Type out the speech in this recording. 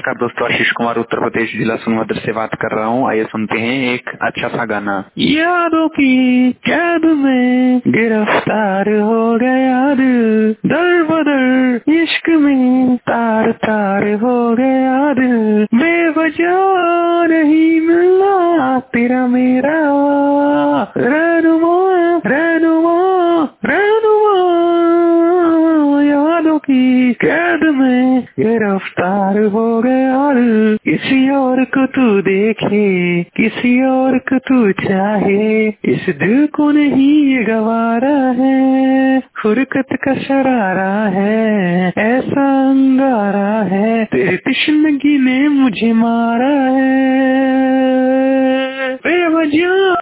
नमस्कार दोस्तों, आशीष कुमार उत्तर प्रदेश जिला सोनभद्र से बात कर रहा हूँ। आइए सुनते हैं एक अच्छा सा गाना। यादों की कैद में गिरफ्तार हो गया दिल, दर बदर इश्क में तार तार हो गया दिल, बेवजह नहीं मिलना तेरा मेरा रहनुमा रहनुमा रहनुमा। यादों की कैद में गिरफ्तार हो गया दिल, किसी और को तू देखे किसी और को तू चाहे, इस दिल को नहीं ये गवारा है, फुरकत का शरारा है, ऐसा अंगारा है, तेरी तिश्नगी ने मुझे मारा है बेवजह।